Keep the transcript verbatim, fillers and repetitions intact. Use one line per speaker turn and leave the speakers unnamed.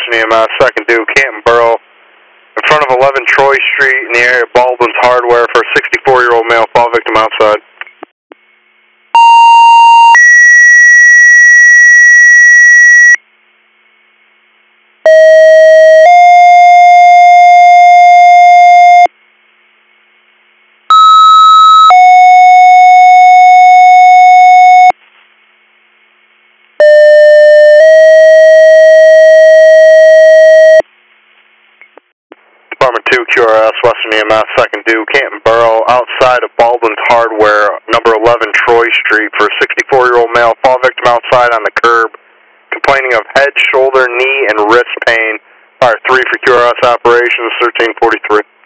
Western E M S, second due, Canton Borough, in front of eleven Troy Street in the area of Baldwin's Hardware for a sixty-four-year-old male fall victim outside. Department two Q R S, Western E M S, second due, Canton Borough, outside of Baldwin's Hardware, number eleven Troy Street, for a sixty-four-year-old male fall victim outside on the curb, complaining of head, shoulder, knee, and wrist pain. Fire three for Q R S operations, thirteen forty-three.